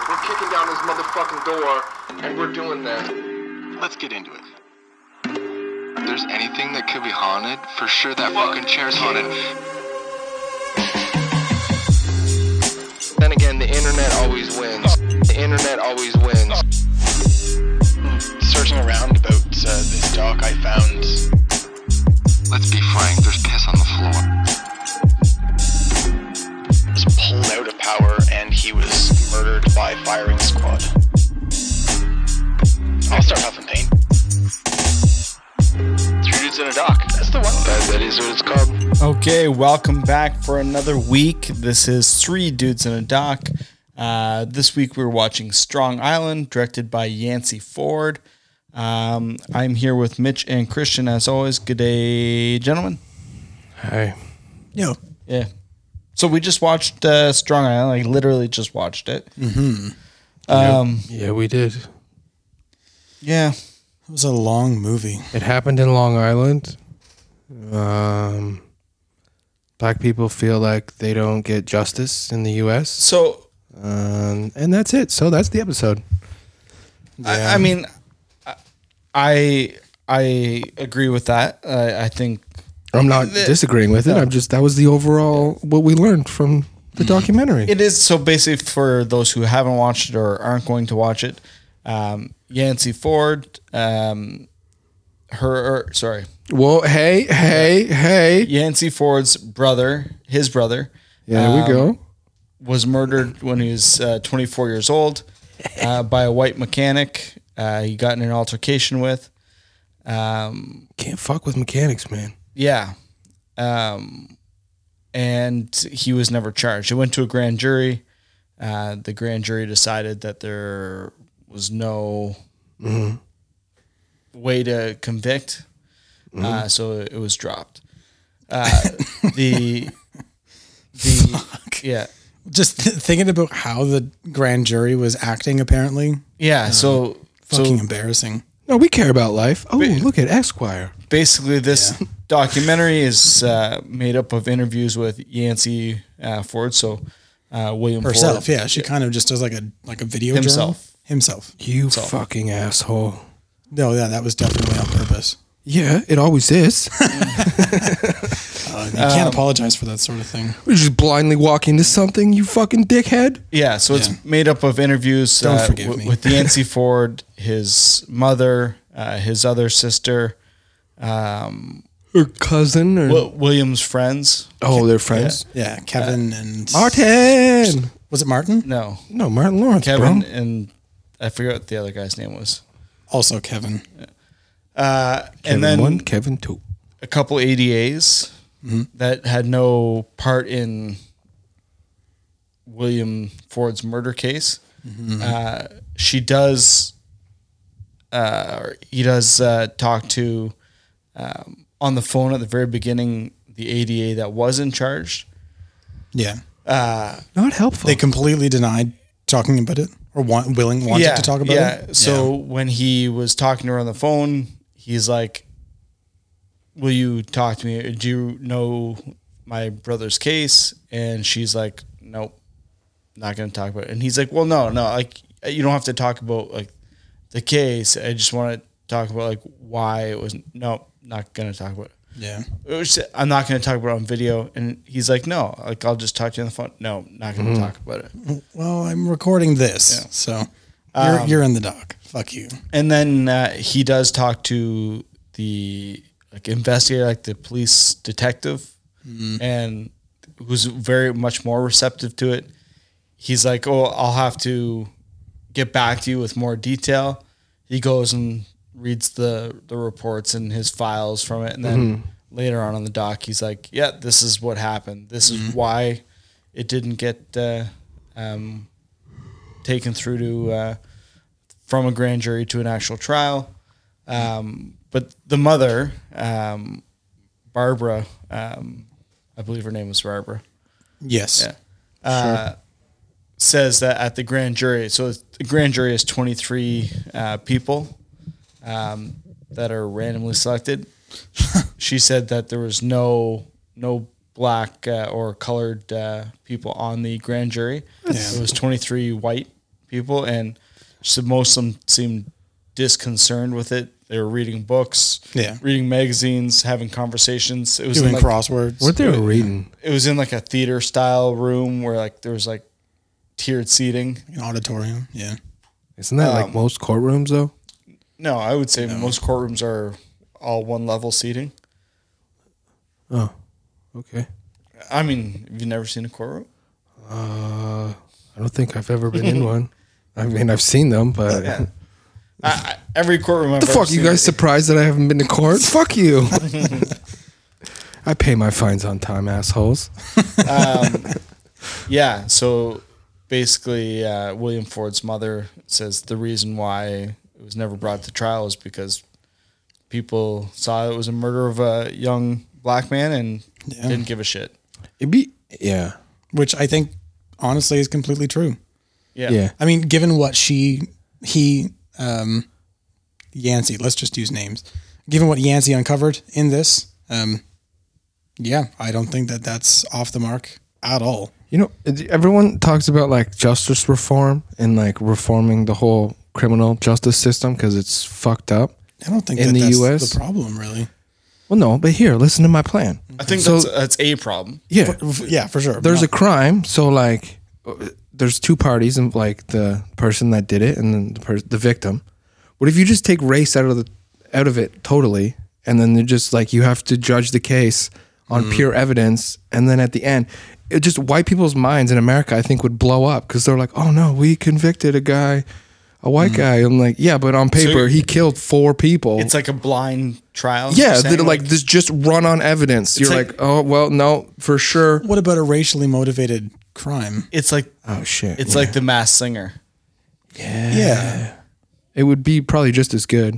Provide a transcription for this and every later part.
We're kicking down this motherfucking door, and we're doing this. Let's get into it. If there's anything that could be haunted, for sure that fucking chair's haunted. Then again, the internet always wins. The internet always wins. Searching around about this doc I found. Let's be frank, there's piss on the floor. He was pulled out of power and he was murdered by firing squad. I'll start huffing paint. 3 Dudes in a Doc. That's the one. That is what it's called. Okay, welcome back for another week. This is 3 Dudes in a Doc. This week we're watching Strong Island, directed by Yancey Ford. I'm here with Mitch and Christian as always. Good day, gentlemen. Hi. Yeah. So we just watched Strong Island. I literally just watched it. Mm-hmm. Yeah, we did. Yeah. It was a long movie. It happened in Long Island. Black people feel like they don't get justice in the U.S. So, and that's it. So that's the episode. yeah. I mean, I agree with that. I think I'm not disagreeing with it. That was the overall what we learned from the documentary. it is. So basically, for those who haven't watched it or aren't going to watch it, Yancey Ford, Well, hey. Yancey Ford's brother, his brother. There we go. Was murdered when he was 24 years old by a white mechanic. He got in an altercation with. Can't fuck with mechanics, man. Yeah. And he was never charged. It went to a grand jury. The grand jury decided that there was no way to convict. So it was dropped. Yeah. Just thinking about how the grand jury was acting, apparently. Yeah. So Embarrassing. No, we care about life. Oh, look at Esquire. basically this documentary is made up of interviews with Yancey Ford. So William Herself, Ford. yeah. She kind of just does like a video Himself. journal. Himself. You fucking asshole. No, yeah, that was definitely on purpose. Yeah, it always is. You can't apologize for that sort of thing. We just blindly walk into something, you fucking dickhead. Yeah, so it's made up of interviews with Yancey Ford, his mother, his other sister, Or cousin. Or William's friends. Oh, they're friends? Yeah, Kevin and... Martin! Was it Martin? No, Martin Lawrence, Kevin bro. and I forget what the other guy's name was. Also Kevin. Kevin and then 1, Kevin 2. a couple ADAs that had no part in William Ford's murder case. He does talk to on the phone at the very beginning the ADA that was in charge. Yeah. Not helpful. They completely denied talking about it or wanted to talk about it. Yeah. So when he was talking to her on the phone, he's like, "Will you talk to me? Do you know my brother's case?" And she's like, "Nope, not going to talk about it." And he's like, "Well, no, like you don't have to talk about like the case. I just want to talk about like why it was." Nope, not going to talk about it. Yeah. I'm not going to talk about it on video. And he's like, "No, like I'll just talk to you on the phone." No, not going to talk about it. Well, I'm recording this, so you're in the doc. Fuck you. And then he does talk to the investigator, like the police detective, and who's very much more receptive to it. He's like, "Oh, I'll have to get back to you with more detail." He goes and reads the reports and his files from it, and then later on the doc, he's like, "Yeah, this is what happened. This is why it didn't get taken through to from a grand jury to an actual trial." But the mother, Barbara, I believe her name was Barbara. Yes. Yeah. Says that at the grand jury, so the grand jury is 23 people that are randomly selected. She said that there was no black or colored people on the grand jury. It was 23 white people, and just most of them seemed disconcerted with it. They were reading books, reading magazines, having conversations. It was doing like, crosswords. What they were reading? It was in like a theater style room where like there was like tiered seating, An auditorium. Yeah. Isn't that like most courtrooms though? No, I would say most courtrooms are all one level seating. Oh, okay. I mean, have you never seen a courtroom? I don't think I've ever been in one. I mean, I've seen them, but Yeah. Every courtroom I've the ever fuck, you seen- guys surprised that I haven't been to court? Fuck you. I pay my fines on time, assholes. Yeah, so basically, William Ford's mother says the reason why it was never brought to trial is because people saw it was a murder of a young black man and didn't give a shit. Yeah. Which I think honestly is completely true. Yeah. I mean, given what Yancey, let's just use names. Given what Yancey uncovered in this, I don't think that that's off the mark at all. You know, everyone talks about like justice reform and like reforming the whole criminal justice system because it's fucked up. I don't think in the that's US the problem, really. Well, no, but here, listen to my plan. I think So- that's a problem. Yeah. Yeah, for sure. There's a crime, so like there's two parties, and like the person that did it and then the victim. What if you just take race out of it totally, and then they're just like you have to judge the case on pure evidence, and then at the end, it just white people's minds in America I think would blow up because they're like, oh no, we convicted a white guy. I'm like, yeah, but on paper he killed 4 people. It's like a blind trial. Yeah, you're saying? they're like this just run on evidence. You're like- like, oh well, no, for sure. What about a racially motivated crime? It's like Oh shit. it's like The Masked Singer. Yeah. It would be probably just as good.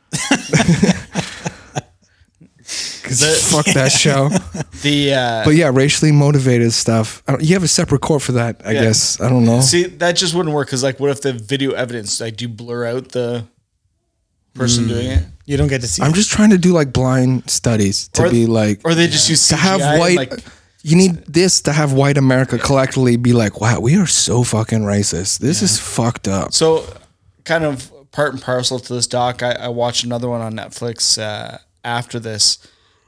Because fuck that show. But yeah, racially motivated stuff. You have a separate court for that, I guess. I don't know. See, that just wouldn't work because, like, what if the video evidence, like, do you blur out the person doing it? You don't get to see I'm just trying to do like blind studies to be like, or they just use to have CGI and, white. like, You need this to have white America collectively be like, wow, we are so fucking racist. This is fucked up. So, kind of part and parcel to this doc, I watched another one on Netflix after this.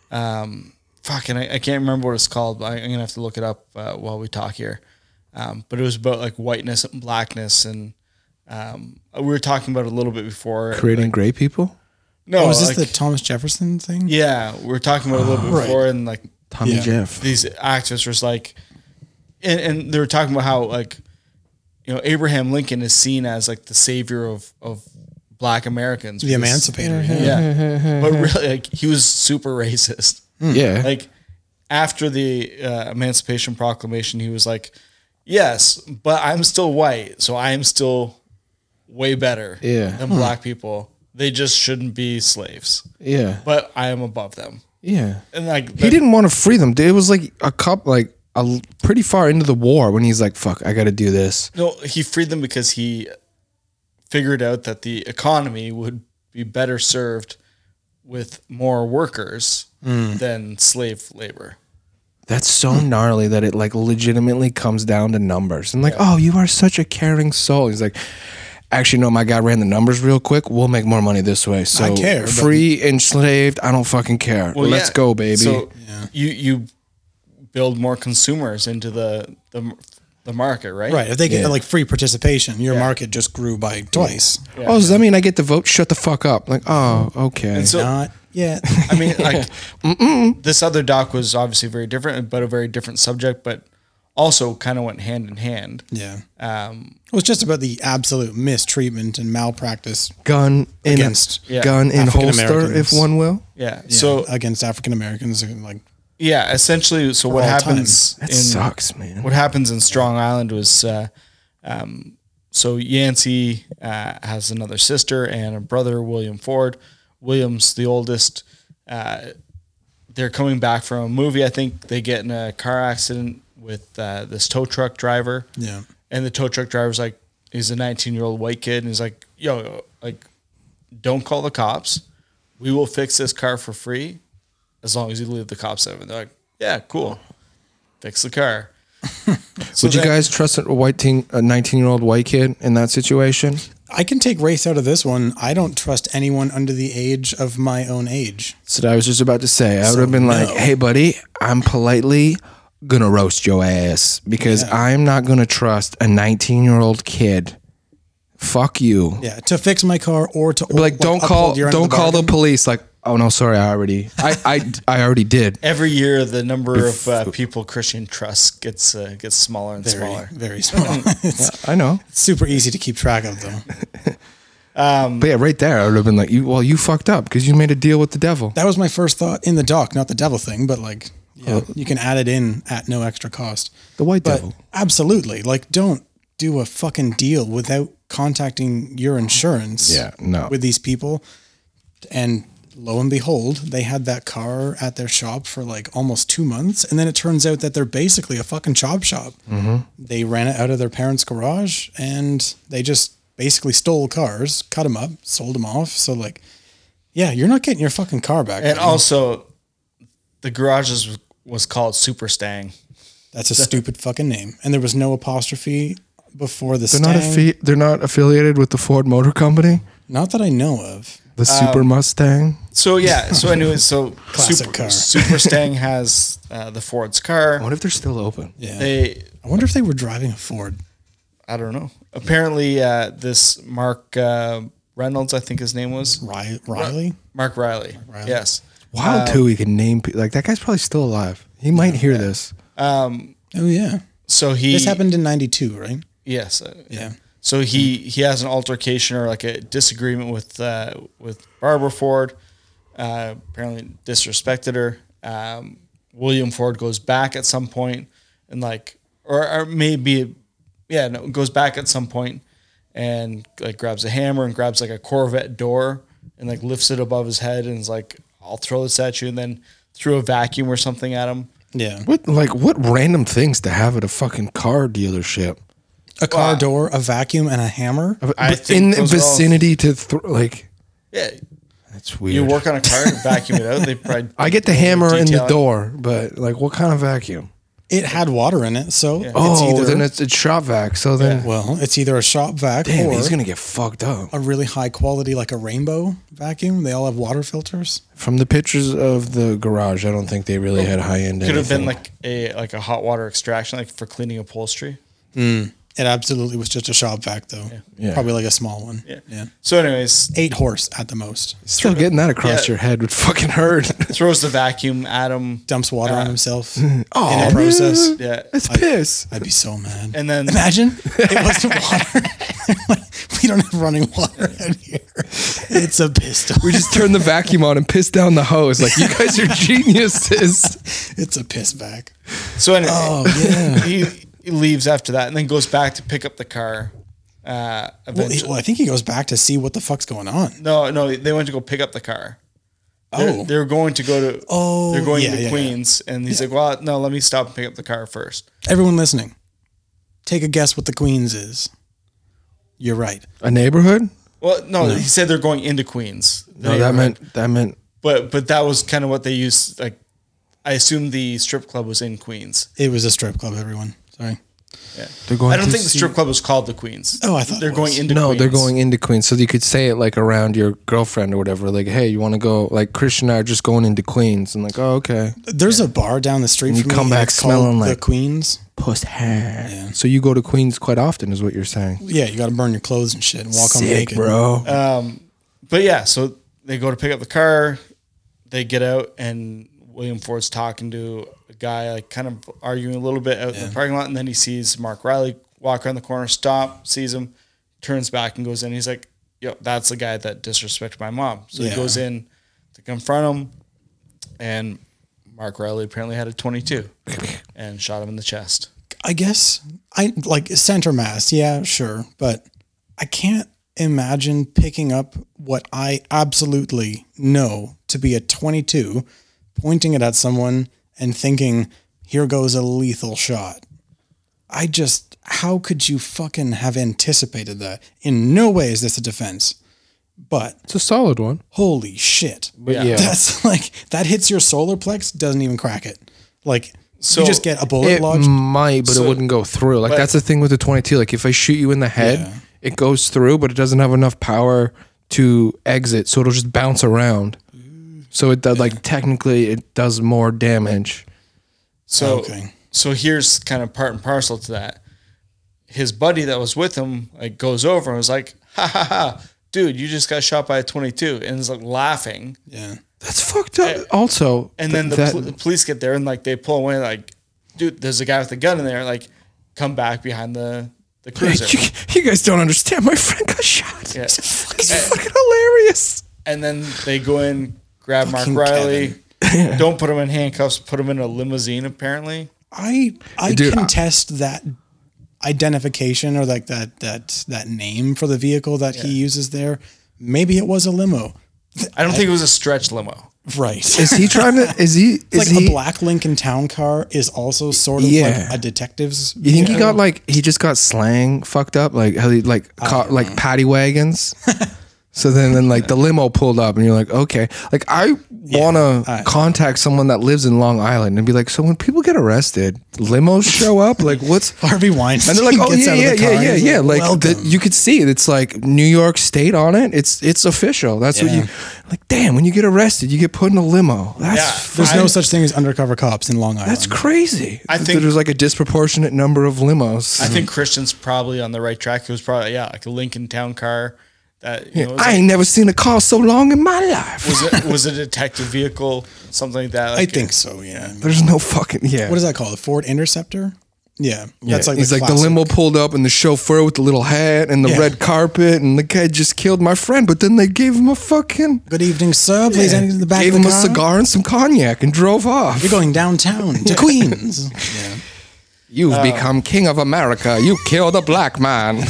And I can't remember what it's called, but I'm gonna have to look it up while we talk here. But it was about like whiteness and blackness, and we were talking about it a little bit before. Creating gray people? No, is this like, the Thomas Jefferson thing? Yeah, we were talking about it a little bit before, and like Tommy Jeff. these activists were like, and they were talking about how like, you know, Abraham Lincoln is seen as like the savior of Black Americans, The emancipator. yeah, but really, like, he was super racist. Yeah. Like after the Emancipation Proclamation, he was like, "Yes, but I'm still white, so I am still way better than black people. They just shouldn't be slaves. Yeah. But I am above them." Yeah. And like He didn't want to free them. It was like pretty far into the war when he's like, fuck, I got to do this. No, he freed them because he figured out that the economy would be better served with more workers than slave labor. That's so gnarly that it like legitimately comes down to numbers. And like, oh, you are such a caring soul. He's like, actually, no, my guy ran the numbers real quick. We'll make more money this way. So I care, but- free, enslaved, I don't fucking care. Well, Let's yeah. go, baby. So you build more consumers into the market, right? Right. If they get like free participation, your market just grew by twice. Oh, does that mean I get to vote? Shut the fuck up. Like, oh, okay. And so Not yet. I mean, like this other doc was obviously very different, but a very different subject, but also kind of went hand in hand. Yeah. It was just about the absolute mistreatment and malpractice gun in against gun in holster, African-Americans. if one will. Yeah. So against African Americans, like yeah, essentially. So what all happens? That sucks, man. What happens in Strong Island was, so Yancey has another sister and a brother, William Ford. William's the oldest. They're coming back from a movie. I think they get in a car accident with this tow truck driver. yeah. And the tow truck driver's like, he's a 19-year-old white kid, and he's like, yo, like, don't call the cops. We will fix this car for free as long as you leave the cops out. And they're like, yeah, cool. Fix the car. So Would you guys trust a 19-year-old white kid in that situation? I can take race out of this one. I don't trust anyone under the age of my own age. That's what I was just about to say. I would have been like, no. hey, buddy, I'm politely going to roast your ass because I'm not going to trust a 19-year-old kid. Fuck you. Yeah, to fix my car or to Like, don't call the police. Like, oh no, sorry, I already did. every year the number of people Christian trusts gets smaller and smaller. Very small. It's I know. super easy to keep track of, though. But yeah, right there, I would have been like, you fucked up because you made a deal with the devil. That was my first thought in the doc, not the devil thing, but like, you can add it in at no extra cost. The white But devil. absolutely, like, don't do a fucking deal without contacting your insurance. Yeah, no. With these people, and lo and behold, they had that car at their shop for like almost 2 months, and then it turns out that they're basically a fucking chop shop. Mm-hmm. They ran it out of their parents' garage, and they just basically stole cars, cut them up, sold them off. So like, yeah, you're not getting your fucking car back. And buddy. also, the garages was called Super Stang. That's a stupid fucking name, and there was no apostrophe before the They're Stang. they're not affiliated with the Ford Motor Company, Not that I know of. the Super Mustang. So yeah, so anyway, Classic car. Super Stang has the Ford's car. What if they're still open? Yeah, They, I wonder if they were driving a Ford. I don't know. Apparently, this Mark Reynolds, I think his name was Riley. Mark Riley. Yes. Wild too. He can name like that guy's probably still alive. He might hear this. Oh yeah, So he this happened in '92, right? Yes. Yeah. So he has an altercation or like a disagreement with Barbara Ford. Apparently disrespected her. William Ford goes back at some point and like, or maybe, goes back at some point and like grabs a hammer and grabs like a Corvette door and like lifts it above his head and is like, I'll throw this at you, and then threw a vacuum or something at him. Yeah. What random things to have at a fucking car dealership? A car door, a vacuum, and a hammer. I think In those are all- vicinity to like. Yeah. That's weird. You work on a car and vacuum it out. They probably I get the hammer in the detailing. door, but like, what kind of vacuum? It had water in it, so it's Oh, either then it's shop vac. So then, well, it's either a shop vac damn, or he's gonna get fucked up. a really high quality, like a rainbow vacuum. They all have water filters. From the pictures of the garage, I don't think they really had high end. Could have been like a hot water extraction, like for cleaning upholstery. It absolutely was just a shop vac, though. Yeah. Probably like a small one. Yeah. So, anyways, 8 horse at the most. Still getting that across your head would fucking hurt. throws the vacuum at him. Dumps water on himself Oh, in the process. man. Yeah. It's piss. I'd be so mad. And then Imagine it wasn't water. We don't have running water out here. It's a pistol. We just turn the vacuum on and piss down the hose. Like, you guys are geniuses. It's a piss vac. so anyway, Oh yeah. he leaves after that and then goes back to pick up the car. Eventually, Well, I think he goes back to see what the fuck's going on. no, they went to go pick up the car. They're going to go to. They're going to Queens, and he's like, "Well, no, let me stop and pick up the car first." Everyone listening, take a guess what the Queens is. You're right. A neighborhood? Well, no, he said they're going into Queens. No, that meant. But that was kind of what they used. Like, I assume the strip club was in Queens. It was a strip club, everyone. Sorry. Yeah. They're going I don't to think the strip club was called the Queens. Oh, I thought they're it going was. into No, Queens. they're going into Queens. So you could say it like around your girlfriend or whatever. Like, hey, you want to go? Like, Christian and I are just going into Queens. And like, oh, okay. There's a bar down the street And you from me. come and back it's called smelling the like- Queens. Puss hair. So you go to Queens quite often, is what you're saying. Yeah, you got to burn your clothes and shit and walk home Sick, naked, bro. But yeah, so they go to pick up the car. They get out, and William Ford's talking to a guy, like kind of arguing a little bit out in the parking lot. And then he sees Mark Riley walk around the corner, stop, sees him, turns back and goes in. He's like, yo, that's the guy that disrespected my mom. So he goes in to confront him, and Mark Riley apparently had a 22 and shot him in the chest. I guess I like center mass. Yeah, sure. But I can't imagine picking up what I absolutely know to be a 22, pointing it at someone and thinking, here goes a lethal shot. How could you fucking have anticipated that? In no way is this a defense, but It's a solid one. holy shit. But yeah. That's like, that hits your solar plex, doesn't even crack it. Like, So you just get a bullet It lodged. might, but So- it wouldn't go through. Like but- that's the thing with the 22. Like if I shoot you in the head, Yeah. it goes through, but it doesn't have enough power to exit, so it'll just bounce around. So it does like technically it does more damage. So Okay. so here's kind of part and parcel to that. His buddy that was with him like goes over and was like, "Ha ha ha, dude, you just got shot by a 22," and is like laughing. Yeah. That's fucked up. Also, And then the police get there and like they pull away like, "Dude, there's a guy with a gun in there." Like, come back behind the cruiser. you guys don't understand. My friend got shot. Yeah. It's fucking hilarious. And then they go in, grab Fucking Mark Riley. Don't put him in handcuffs. Put him in a limousine. Apparently, I Dude, contest that identification or like that name for the vehicle that he uses there. Maybe it was a limo. I don't think it was a stretch limo. Right. Is he trying to? Is he? It's like Is he? a black Lincoln Town Car is also sort of Yeah. like a detective's. You think he vehicle. got like he just got slang fucked up, like how he like caught like paddy wagons. So then like the limo pulled up, and you're like, okay, like I want to contact someone that lives in Long Island and be like, so when people get arrested, limos show up, like what's Harvey Weinstein? and they're like, oh gets out of the car and he's like welcome. you could see it. It's like New York State on it. It's official. That's what you like. Damn, when you get arrested, you get put in a limo. That's There's no such thing as undercover cops in Long Island. that's crazy. I think- there's like a disproportionate number of limos. I think Christian's probably on the right track. It was probably like a Lincoln Town Car. That you know, I ain't never seen a car so long in my life. was a detective vehicle, something like that. I Like, think so. Yeah. There's no fucking What is that called? A Ford Interceptor? Yeah. That's like he's the like the classic. limo pulled up and the chauffeur with the little hat and the Yeah. red carpet and the guy just killed my friend, but then they gave him a fucking Good evening, sir. Please enter the back gave of him the a car. cigar and some cognac and drove off. You're going downtown to Queens. Yeah. You've become king of America. You killed a black man.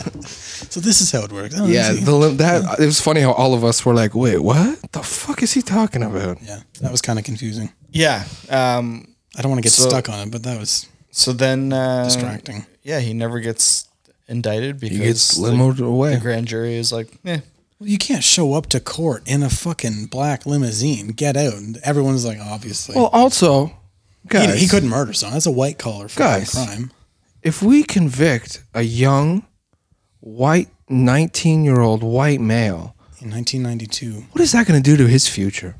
So this is how it works. Oh, Yeah, easy. it was funny how all of us were like, "Wait, what? The fuck is he talking about?" Yeah, that was kind of confusing. yeah. I don't want to get So- stuck on it, but that was So then, distracting. yeah, he never gets indicted because He gets like, limoed away. the grand jury is like, Well, you can't show up to court in a fucking black limousine. Get out. And everyone's like, obviously. Well, also, guys, he couldn't murder someone. That's a white collar Guys. crime. if we convict a young, white, 19-year-old white male, In 1992. what is that going to do to his future?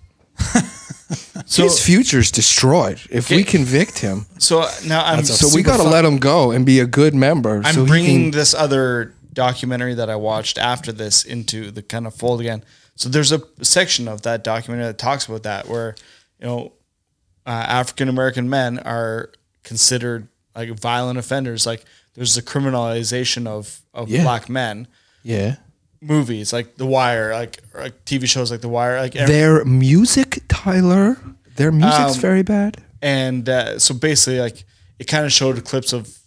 so. His future's destroyed if we convict him. So now I'm So we got to let him go and be a good member. I'm so he bringing can- this other documentary that I watched after this into the kind of fold again. So there's a section of that documentary that talks about that, where African American men are considered like violent offenders. Like there's a criminalization of Yeah. black men. yeah. Movies like The Wire, like TV shows like The Wire, like Their music, Tyler. Their music's very bad. and so basically like it kind of showed clips of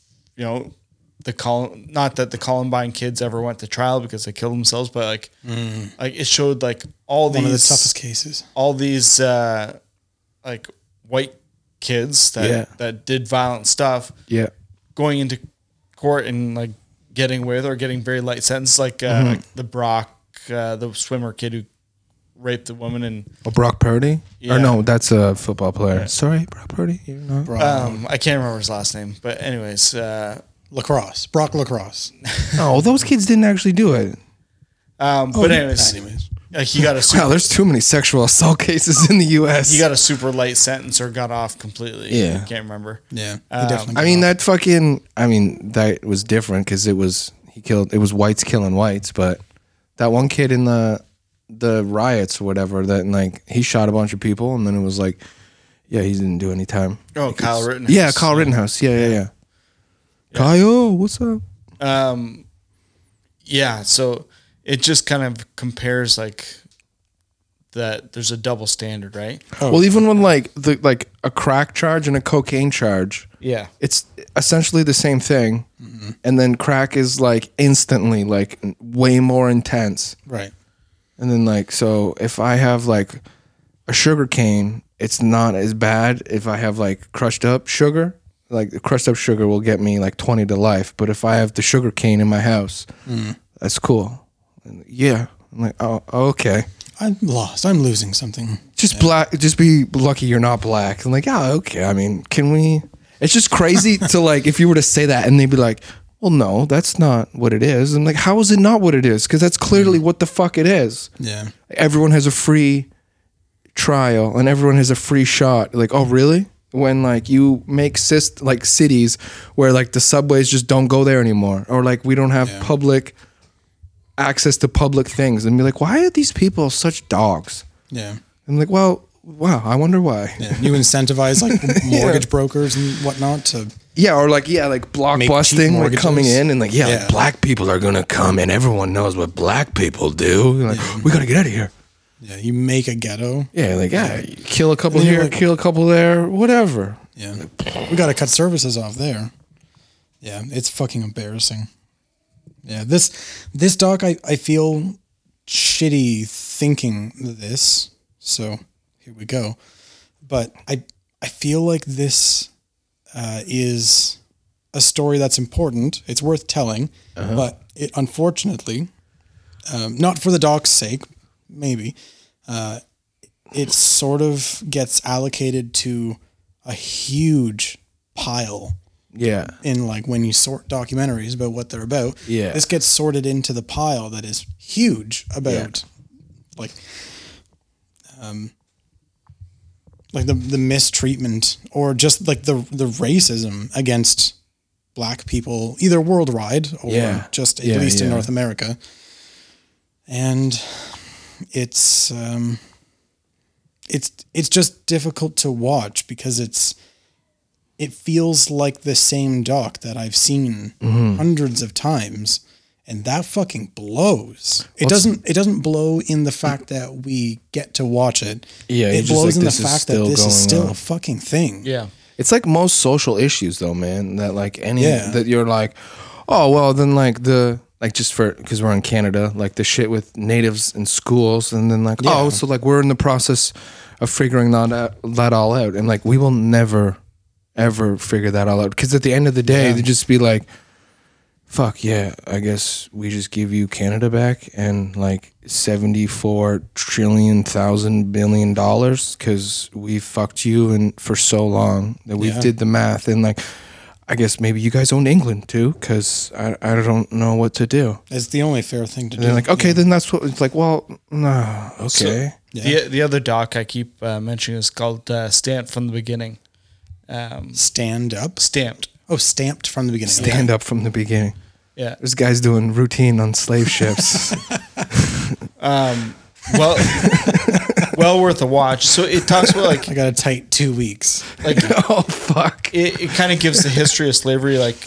not that the Columbine kids ever went to trial because they killed themselves, but like it showed like all One of the these toughest cases. all these like white kids that did violent stuff Yeah. going into court and like getting away with or getting very light sentences, like the Brock the swimmer kid who raped the woman and Oh, Brock Purdy? Yeah. Or no, that's a football player. Sorry, Brock Purdy. You're not. I can't remember his last name, but anyways, Lacrosse. Brock Lacrosse. No, those kids didn't actually do it. but anyways, like he got a super, Wow, there's too many sexual assault cases in the U.S. he got a super light sentence or got off completely. Yeah. I can't remember. Yeah. He definitely I mean, that was different because it was whites killing whites, but that one kid in the riots or whatever that like he shot a bunch of people and then it was like, yeah, he didn't do any time. Oh, Kyle Rittenhouse. Yeah, Kyle Rittenhouse. Yeah. Kyle, what's up? Yeah, so it just kind of compares like that. There's a double standard, right? Well, even when like a crack charge and a cocaine charge, Yeah. it's essentially the same thing, and then crack is like instantly like way more intense. Right. And then like so if I have like a sugar cane, it's not as bad if I have like crushed up sugar. Like the crushed up sugar will get me like 20 to life, but if I have the sugar cane in my house, that's cool. And yeah, I'm like, oh, okay. I'm lost. I'm losing something. Just black. Just be lucky you're not black. I'm like, yeah, okay. I mean, can we? It's just crazy to like if you were to say that and they'd be like, well, no, that's not what it is. I'm like, how is it not what it is? Because that's clearly what the fuck it is. Yeah. Everyone has a free trial and everyone has a free shot. Like, oh, really? When like you make like cities where like the subways just don't go there anymore, or like we don't have public access to public things, and be like, why are these people such dogs? Yeah. I'm like, well, wow, I wonder why. Yeah. You incentivize like mortgage brokers and whatnot to. Yeah, or like blockbusting, like mortgages. coming in and like like black people are gonna come and everyone knows what black people do. Like, we gotta get out of here. Yeah, you make a ghetto. Yeah, like you kill a couple here, kill a couple there, whatever. Yeah, we got to cut services off there. Yeah, it's fucking embarrassing. Yeah, this doc, I feel shitty thinking this. So here we go. But I feel like this is a story that's important. It's worth telling, but it unfortunately, not for the doc's sake, maybe, it sort of gets allocated to a huge pile. Yeah. In like when you sort documentaries about what they're about. Yeah. This gets sorted into the pile that is huge about like the mistreatment or just like the racism against black people, either worldwide or just at least in North America. And it's just difficult to watch because it feels like the same doc that I've seen hundreds of times, and that fucking blows. It doesn't blow in the fact that we get to watch it. Yeah, it blows in the fact that this is still a fucking thing. Yeah. It's like most social issues though, man, that like that you're like, oh, well, then like just because we're in Canada, like the shit with natives in schools, and then like, oh, so like we're in the process of figuring that all out. And like, we will never, ever figure that all out. Because at the end of the day, they'd just be like, fuck yeah, I guess we just give you Canada back and like $74 trillion billion because we fucked you and for so long that we did the math, and like I guess maybe you guys own England too because I don't know what to do. It's the only fair thing to do. They're like, okay, then that's what it's like. Well, no, okay. So, the other doc I keep mentioning is called Stamped from the Beginning. Stand up? Stamped. Oh, Stamped from the Beginning. Stand up from the beginning. Yeah. There's guys doing routine on slave ships. Well worth a watch. So it talks about like I got a tight 2 weeks. Like oh fuck. It kind of gives the history of slavery, like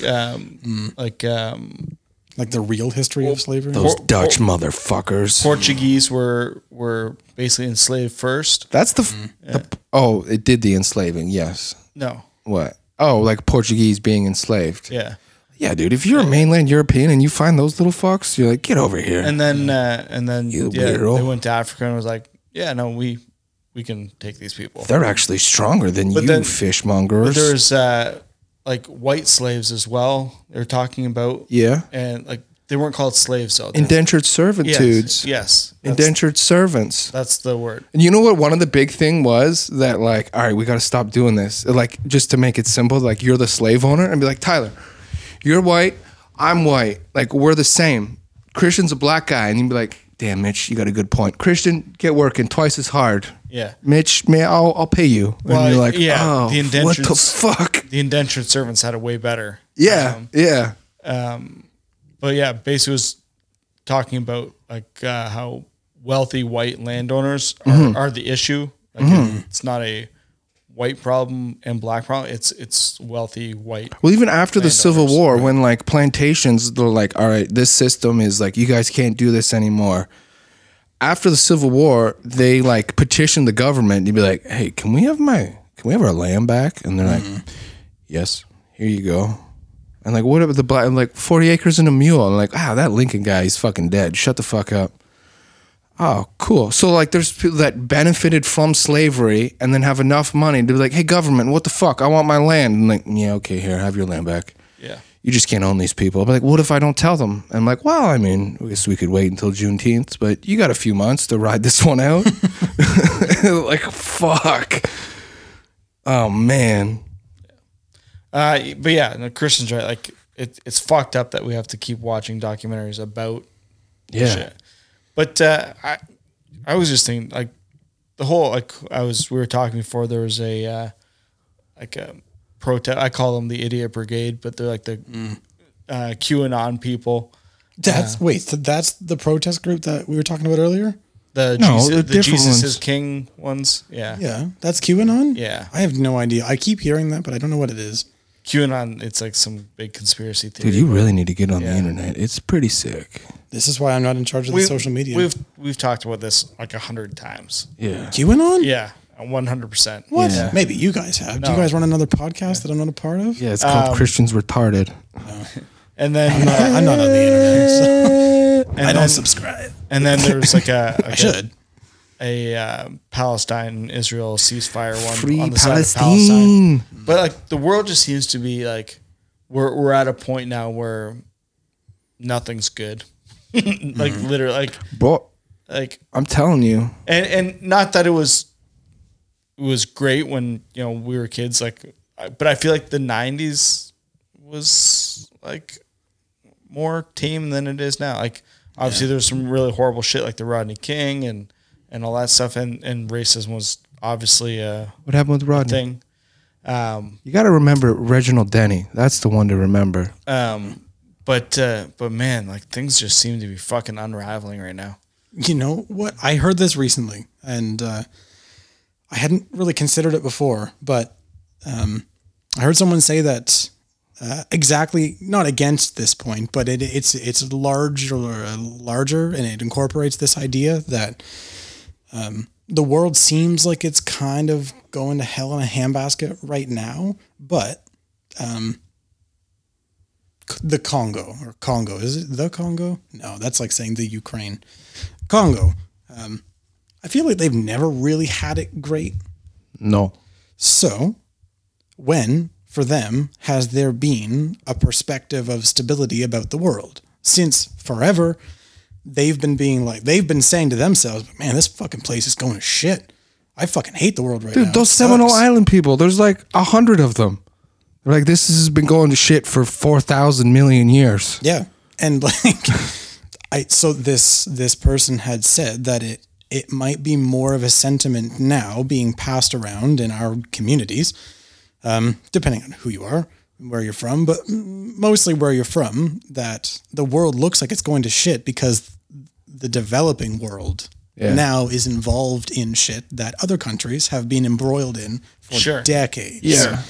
the real history of slavery. Those Dutch motherfuckers. Portuguese were basically enslaved first. That's it did the enslaving. Yes. No. What? Oh, like Portuguese being enslaved. Yeah. Yeah, dude. If you're a mainland European and you find those little fucks, you're like, get over here. And then weirdo. they went to Africa and was like, yeah, no, we can take these people. They're actually stronger than fishmongers. But there's like white slaves as well. They're talking about and like they weren't called slaves though. Indentured servitudes. Yes. Indentured servants. That's the word. And you know what? One of the big thing was that like, all right, we got to stop doing this. Like just to make it simple, like you're the slave owner and be like, Tyler, you're white, I'm white. Like we're the same. Christian's a black guy, and you'd be like, damn, Mitch, you got a good point. Christian, get working twice as hard. Yeah. Mitch, I'll pay you. Well, and you're like, oh, what the fuck? The indentured servants had it way better. Yeah, But yeah, basically was talking about like how wealthy white landowners are the issue. Like it's not a white problem and black problem. It's wealthy white. Well, even after the Civil War, right? when like plantations, they're like, all right, this system is like, you guys can't do this anymore. After the Civil War, they like petitioned the government to be like, hey, can we have our land back? And they're like, yes, here you go. And like, what about the black? Like 40 acres and a mule. And like, that Lincoln guy, he's fucking dead. Shut the fuck up. Oh, cool. So like there's people that benefited from slavery and then have enough money to be like, hey, government, what the fuck? I want my land. And like, yeah, okay, here, have your land back. Yeah. you just can't own these people. But like, what if I don't tell them? I'm like, well, I mean, I guess we could wait until Juneteenth, but you got a few months to ride this one out. Like, fuck. Oh man. But yeah, no, Christian's right. Like it's fucked up that we have to keep watching documentaries about shit. But I was just thinking, like, the whole, like, we were talking before, there was a protest. I call them the Idiot Brigade, but they're like the QAnon people. That's the protest group that we were talking about earlier? The Jesus ones. is King ones. Yeah. Yeah. That's QAnon? Yeah. I have no idea. I keep hearing that, but I don't know what it is. QAnon, it's like some big conspiracy theory. Dude, you really need to get on the internet. It's pretty sick. This is why I'm not in charge of the social media. We've talked about this like 100 times. Yeah. QAnon? Yeah, 100%. What? Yeah. Maybe you guys have. Do you guys run another podcast that I'm not a part of? Yeah, it's called Christians Retarded. And then I'm not on the internet, so and I then, don't subscribe. And then there's like I should. a Palestine-Israel ceasefire one Free on the side of Palestine. Palestine. But like the world just seems to be like we're at a point now where nothing's good. Like literally, like But like I'm telling you. and not that it was great when we were kids, like, but I feel like the 90s was like more tame than it is now. Like obviously there's some really horrible shit like the Rodney King and all that stuff, and racism was obviously What happened with Rodney? thing. You got to remember Reginald Denny. That's the one to remember. But man, like things just seem to be fucking unraveling right now. You know what? I heard this recently, and I hadn't really considered it before, but I heard someone say that exactly, not against this point, but it's larger, and it incorporates this idea that the world seems like it's kind of going to hell in a handbasket right now, but the Congo, is it the Congo? No, that's like saying the Ukraine. Congo. I feel like they've never really had it great. No. So, when, for them, has there been a perspective of stability about the world? Since forever, they've been saying to themselves, man, this fucking place is going to shit. I fucking hate the world right now. Dude, those It Seminole sucks. Island people, there's like 100 of them. They're like, this has been going to shit for 4,000 million years. Yeah. And like, so this person had said that it might be more of a sentiment now being passed around in our communities, depending on who you are, where you're from, but mostly where you're from, that the world looks like it's going to shit because the developing world now is involved in shit that other countries have been embroiled in for decades. Yeah.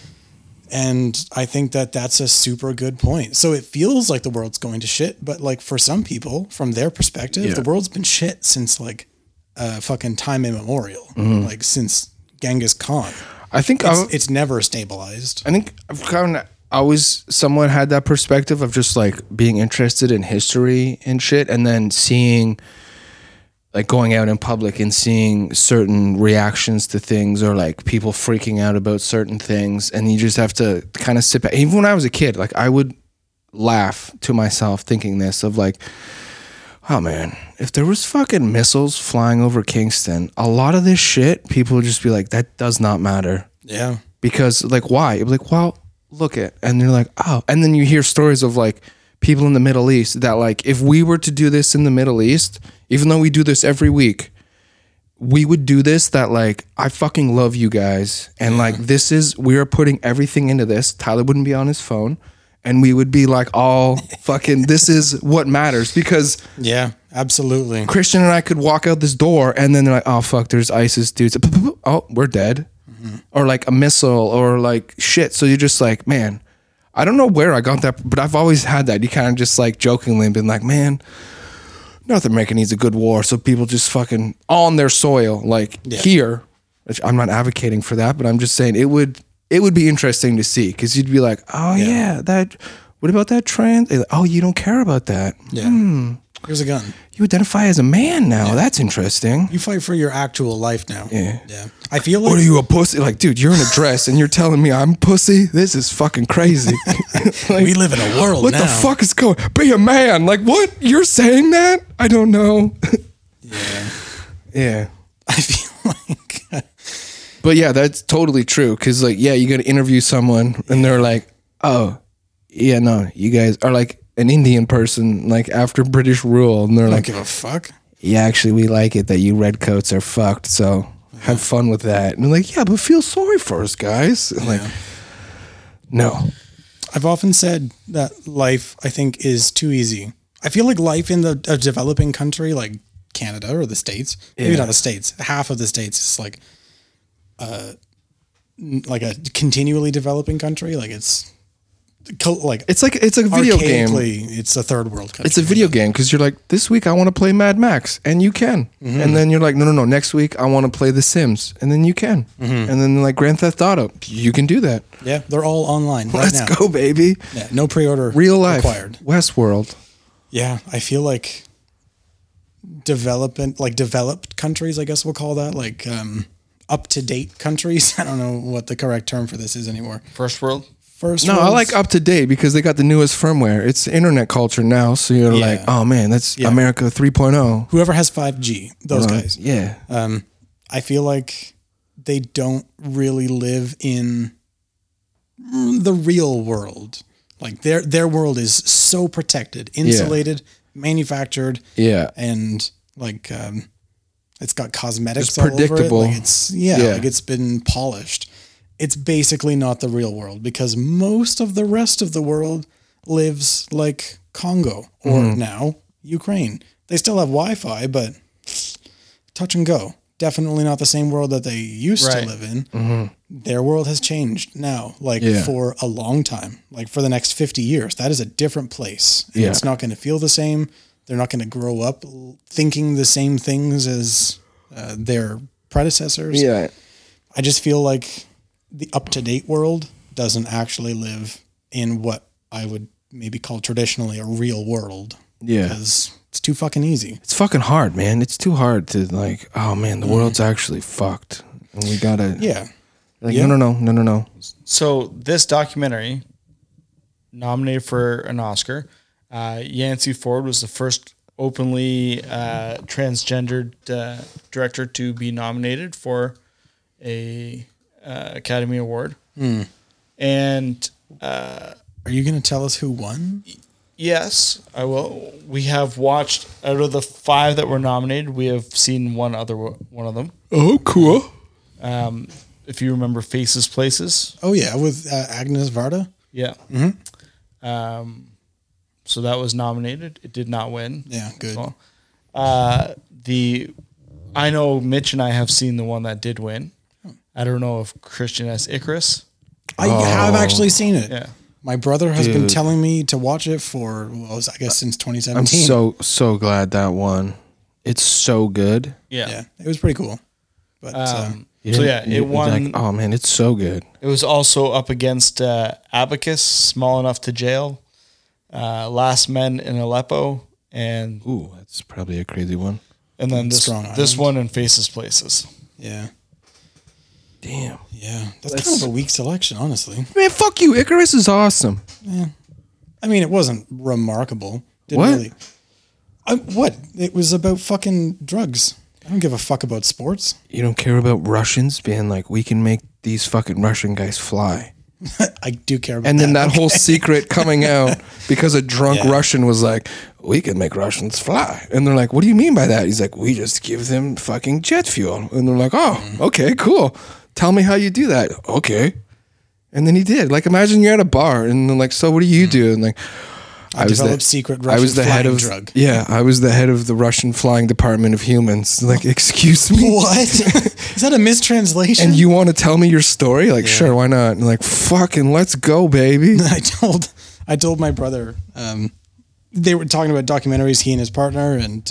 And I think that that's a super good point. So it feels like the world's going to shit, but like for some people, from their perspective, the world's been shit since like fucking time immemorial, like since Genghis Khan. I think It's never stabilized. I think I've kind of always somewhat had that perspective of just like being interested in history and shit, and then seeing, like, going out in public and seeing certain reactions to things, or like people freaking out about certain things, and you just have to kind of sit back. Even when I was a kid, like I would laugh to myself thinking this of like, oh man, if there was fucking missiles flying over Kingston, a lot of this shit, people would just be like, that does not matter. Yeah. Because like, why? You'd be like, well, look it. And you're like, oh. And then you hear stories of like people in the Middle East that like, if we were to do this in the Middle East, even though we do this every week, we would do this, that like, I fucking love you guys. And like, we are putting everything into this. Tyler wouldn't be on his phone. And we would be like, all fucking, this is what matters. Because Yeah, absolutely. Christian and I could walk out this door and then they're like, oh fuck, there's ISIS dudes. Oh, we're dead. Or like a missile or like shit. So you're just like, man, I don't know where I got that, but I've always had that. You kind of just like jokingly been like, man, North America needs a good war. So people just fucking on their soil, like here, which I'm not advocating for that, but I'm just saying it would be interesting to see, because you'd be like, oh yeah, that, what about that trans? Oh, you don't care about that. Yeah. Here's a gun. You identify as a man now. That's interesting. You fight for your actual life now. Yeah. Yeah. I feel like What are you, a pussy? Like, dude, you're in a dress and you're telling me I'm pussy? This is fucking crazy. Like, we live in a world what now. the fuck is going? Be a man. Like, what? You're saying that? I don't know. Yeah. Yeah. I feel like But yeah, that's totally true. Cause like, yeah, you got to interview someone and they're like, oh, yeah, no, you guys are like an Indian person, like after British rule. And they're I don't like, give a fuck. yeah, actually, we like it that you redcoats are fucked. So have fun with that. And they're like, yeah, but feel sorry for us, guys. And like, no. I've often said that life, I think, is too easy. I feel like life in a developing country like Canada or the States, maybe Yeah. not the States, half of the States is like a continually developing country. Like it's like It's like, it's a video game. archaically, it's a third world country. It's a video game because you're like, this week I want to play Mad Max, and you can. And then you're like, no. Next week I want to play The Sims, and then you can. And then like Grand Theft Auto, you can do that. Yeah, they're all online right Let's now. go, baby. Yeah, no pre-order Real life, required. Westworld. Yeah, I feel like developed countries, I guess we'll call that, like up to date countries. I don't know what the correct term for this is anymore. First world. First, No, I world- like up to date because they got the newest firmware. It's internet culture now, so you're Yeah. like, oh man, that's Yeah. America 3.0. whoever has 5G, those guys. Yeah. I feel like they don't really live in the real world. Like their world is so protected, insulated, manufactured, Yeah. and like it's got cosmetics It's all over it. predictable. Like it's yeah, Yeah. like it's been polished. It's basically not the real world because most of the rest of the world lives like Congo or Mm-hmm. now Ukraine. They still have Wi-Fi, but touch and go. Definitely not the same world that they used Right. to live in. Their world has changed now, like Yeah. for a long time, like for the next 50 years. That is a different place. And Yeah. It's not going to feel the same. They're not going to grow up thinking the same things as their predecessors. Yeah. I just feel like the up-to-date world doesn't actually live in what I would maybe call traditionally a real world. Yeah. Because it's too fucking easy. It's fucking hard, man. It's too hard to like, oh man, the world's actually fucked. And we gotta Yeah. like Yeah. no. So this documentary, nominated for an Oscar, Yancey Ford was the first openly transgendered director to be nominated for a Academy Award. And Are you going to tell us who won? yes, I will. We have watched out of the 5 that were nominated. We have seen one of them. Oh, cool. If you remember, Faces Places. Oh, yeah, with Agnes Varda. Yeah. So that was nominated. It did not win. Yeah, good. Well, I know Mitch and I have seen the one that did win. I don't know if Christian has Icarus. I have actually seen it. Yeah. My brother has been Dude. telling me to watch it for, well, I guess since 2017. I'm so glad that one. It's so good. Yeah. Yeah, it was pretty cool. But You So didn't- yeah, it you- won. Like, oh man, it's so good. It was also up against Abacus, Small Enough to Jail, Last Men in Aleppo, and Ooh, that's probably a crazy one. then this Strong this Island. one and Faces Places. yeah, Damn. yeah, that's kind of a weak selection, honestly. Man, fuck you. Icarus is awesome. I mean, it wasn't remarkable. Didn't What? Really, what? It was about fucking drugs. I don't give a fuck about sports. You don't care about Russians being like, we can make these fucking Russian guys fly. I do care about And then that okay. whole secret coming out because a drunk Yeah. Russian was like, we can make Russians fly. And they're like, what do you mean by that? He's like, we just give them fucking jet fuel. And they're like, oh, okay, cool. Tell me how you do that. Okay. And then he did. Like, imagine you're at a bar and they're like, so what do you do? And like, I was developed secret Russian I was the head flying of drug. Yeah, I was the head of the Russian flying department of humans. Like, excuse me. What? Is that a mistranslation? And you want to tell me your story? Like, sure, why not? And like, fucking, let's go, baby. I told my brother. They were talking about documentaries. He and his partner, and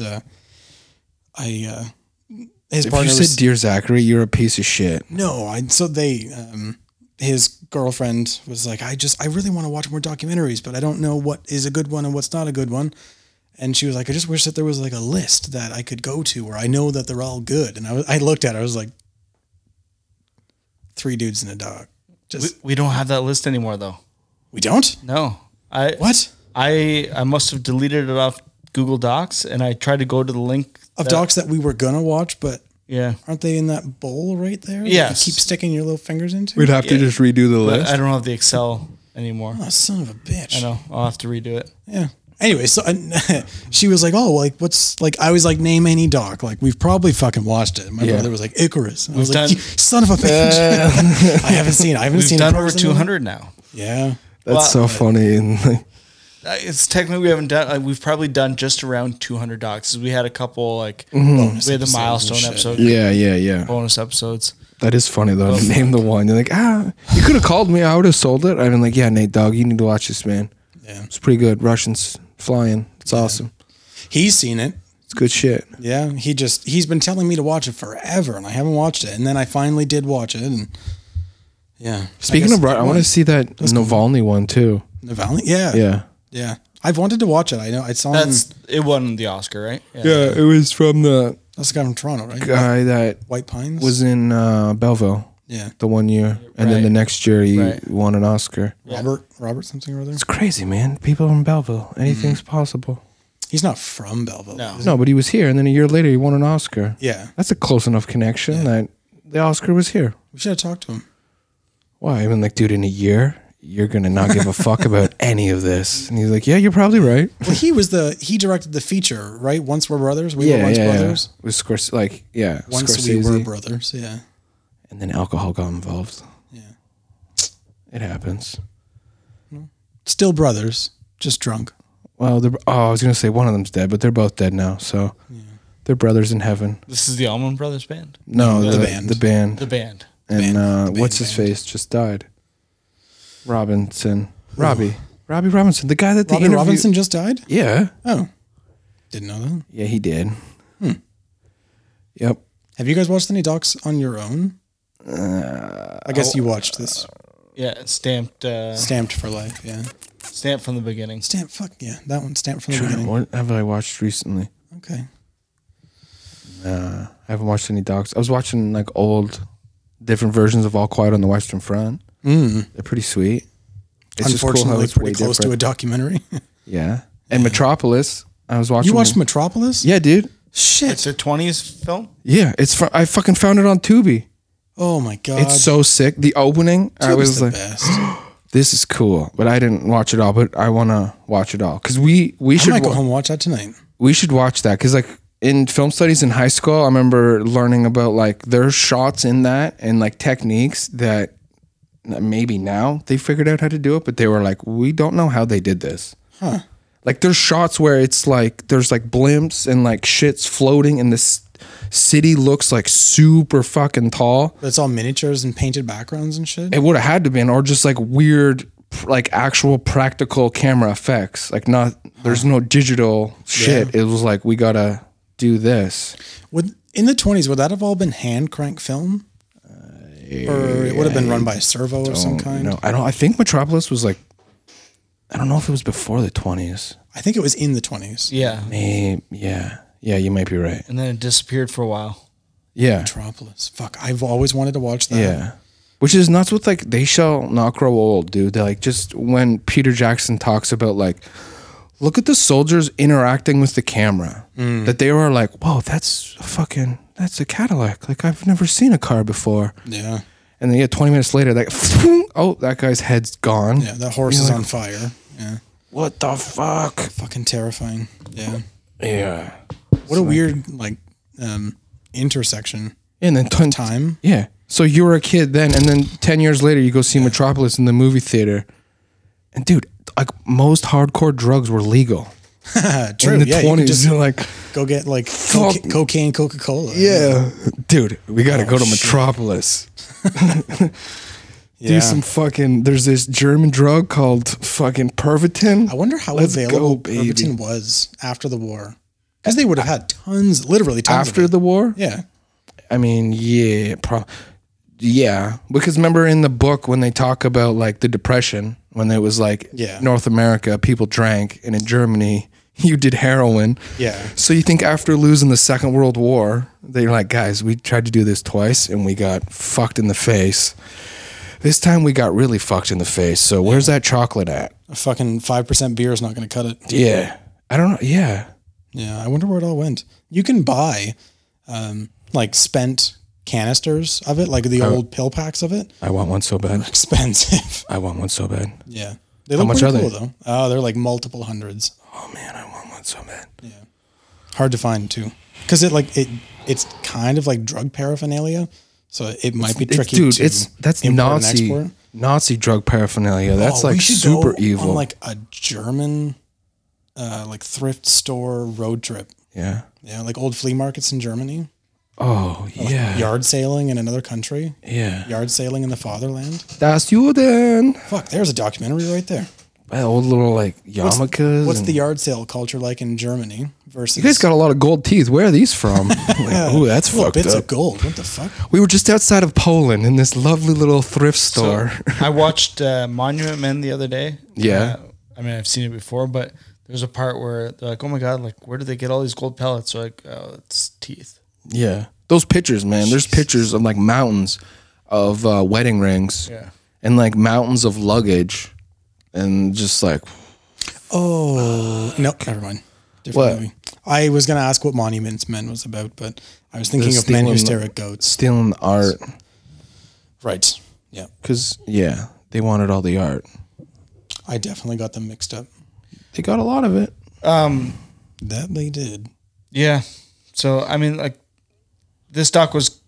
his If partner you was, said Dear Zachary, you're a piece of shit. no. So they, his girlfriend was like, I really want to watch more documentaries, but I don't know what is a good one and what's not a good one. And she was like, I just wish that there was like a list that I could go to where I know that they're all good. And I looked at it, I was like, 3 dudes and a dog. Just We don't have that list anymore, though. we don't? No. What? I must have deleted it off Google Docs, and I tried to go to the link Of docs that we were gonna watch, but Yeah. aren't they in that bowl right there? that Yes. you keep sticking your little fingers into? We'd have to just redo the But list. I don't have the Excel anymore. Oh, son of a bitch. I know. I'll have to redo it. Yeah. Anyway, so she was like, "Oh, like what's like?" I was like, "Name any doc." Like we've probably fucking watched it. My Yeah. brother was like, "Icarus." And I was We've like, done- "You son of a bitch!" I haven't seen. It. I haven't We've seen. done it over personally. 200 now. Yeah. That's so funny. And It's technically we haven't done. We've probably done just around 200 docs. We had a couple like Bonus we had the episodes milestone and shit. episode, yeah. bonus episodes. That is funny though. To name the one. You're like, you could have called me. I would have sold it. I've been like, yeah, Nate, dog, you need to watch this, man. Yeah. It's pretty good. Russians flying. It's awesome. He's seen it. It's good shit. Yeah. He's been telling me to watch it forever, and I haven't watched it. And then I finally did watch it, and yeah. Speaking of, I want to see that Navalny one too. Navalny. Yeah. Yeah. Yeah. I've wanted to watch it. I know. I saw him. It won the Oscar, right? Yeah, it was from the That's the guy from Toronto, right? guy that White Pines. was in Belleville yeah. the one year, and then Right. the next year he Right. won an Oscar. Robert something or other. It's crazy, man. People from Belleville, anything's possible. He's not from Belleville. No. is he? No, but he was here, and then a year later he won an Oscar. Yeah. That's a close enough connection that the Oscar was here. We should have talked to him. Why? I mean, like, dude, in a year, you're gonna not give a fuck about any of this. And he's like, yeah, you're probably right. Well, he directed the feature, right? Once We're Brothers. We were once brothers. It was Scorsese, like, yeah, Once Scorsese. we were brothers. Yeah. And then alcohol got involved. Yeah. It happens. Still brothers, just drunk. Well, I was gonna say one of them's dead, but they're both dead now. So they're brothers in heaven. This is the Allman Brothers band. No, The the band. The band. The band. And band. what's his face just died? Robinson. Robbie Robinson. The guy that they Robbie interviewed. Robinson just died? Yeah. Oh. Didn't know that. Yeah, he did. Yep. Have you guys watched any docs on your own? I guess you watched this. Yeah, it's stamped. Stamped for Life, yeah. Stamped from the beginning. Stamped, fuck yeah. That one, Stamped from the beginning. What have I watched recently? Okay. I haven't watched any docs. I was watching like old, different versions of All Quiet on the Western Front. They're pretty sweet. It's just cool how Unfortunately, it's pretty way close to a different. documentary. Yeah. And Metropolis. I was watching. You watched Metropolis? Yeah, dude. Shit. It's a 20s film. Yeah, I fucking found it on Tubi. Oh my God. It's so sick. The opening, I Tubi's was the like, best. this is cool. But I didn't watch it all. But I want to watch it all because we I should might go home and watch that tonight. we should watch that because like in film studies in high school, I remember learning about like there's shots in that and like techniques that maybe now they figured out how to do it, but they were like, we don't know how they did this. Huh. Like there's shots where it's like there's like blimps and like shit's floating and this city looks like super fucking tall. It's all miniatures and painted backgrounds and shit. It would have had to been, or just like weird, like actual practical camera effects. Like not, there's no digital shit. It was like we gotta do this. In the 20s, would that have all been hand crank film? Or it would have been run by a servo of some kind? No, I don't. I think Metropolis was like, I don't know if it was before the 20s. I think it was in the 20s. Yeah. Maybe, yeah, you might be right. And then it disappeared for a while. Yeah, Metropolis. Fuck, I've always wanted to watch that. yeah. Which is nuts with like They Shall Not Grow Old, dude. They're like just when Peter Jackson talks about like, look at the soldiers interacting with the camera. That they were like, whoa, that's a Cadillac. Like I've never seen a car before. Yeah. And then 20 minutes later, like, oh, that guy's head's gone. Yeah, that horse You're is like, on fire. Yeah. What the fuck? Fucking terrifying. Yeah. Yeah. What a weird, like, intersection. And then Time. Yeah. So you were a kid then, and then 10 years later, you go see Metropolis in the movie theater. And dude, like most hardcore drugs were legal. True. In the Yeah, you 20s. could just You're like, go get, like, Fuck. cocaine, Coca-Cola. yeah. Dude, we got to go to shit. Metropolis. Yeah. Do some fucking, there's this German drug called fucking Pervitin. I wonder how Let's available go, baby. Pervitin was after the war. Because they would have had tons, literally tons After of it. the war? Yeah. I mean, yeah, yeah. Because remember in the book when they talk about like the Depression, when it was like Yeah. North America, people drank, and in Germany, you did heroin. Yeah. So you think after losing the Second World War, they're like, guys, we tried to do this twice and we got fucked in the face. This time we got really fucked in the face. So where's that chocolate at? A fucking 5% beer is not going to cut it. Yeah. I don't know. Yeah. Yeah, I wonder where it all went. You can buy like spent canisters of it, like the old pill packs of it. I want one so bad. Expensive. I want one so bad. Yeah. They look much pretty are cool they? though. Oh, they're like multiple hundreds. Oh man, I want one so bad. Hard to find too. Because it's kind of like drug paraphernalia. So it might be tricky Dude, to that's import and Nazi export. Nazi drug paraphernalia. That's Oh, we like should super go evil. on like a German like thrift store road trip. yeah. Yeah, like old flea markets in Germany. Oh yeah. Yard sailing in another country. Yeah. Yard sailing in the fatherland. Das Juden. Fuck, there's a documentary right there. Old little like yarmulkes. What's and- the yard sale culture like in Germany versus You guys got a lot of gold teeth. Where are these from? Like, ooh, that's little fucked bits up. of gold? What the fuck? We were just outside of Poland in this lovely little thrift store. I watched Monument Men the other day. Yeah. I mean, I've seen it before, but there's a part where they're like, "Oh my god, like where did they get all these gold pellets?" They're like, "Oh, it's teeth." Yeah. Those pictures, man. There's pictures of like mountains of wedding rings Yeah. and like mountains of luggage and just like, Oh no, never mind. Different What? movie. I was gonna ask what Monuments Men was about, but I was thinking of Men Who Stare at Goats. stealing the art. Right. Yeah. Because, yeah, they wanted all the art. I definitely got them mixed up. They got a lot of it. That they did. Yeah. So I mean, like, this doc was.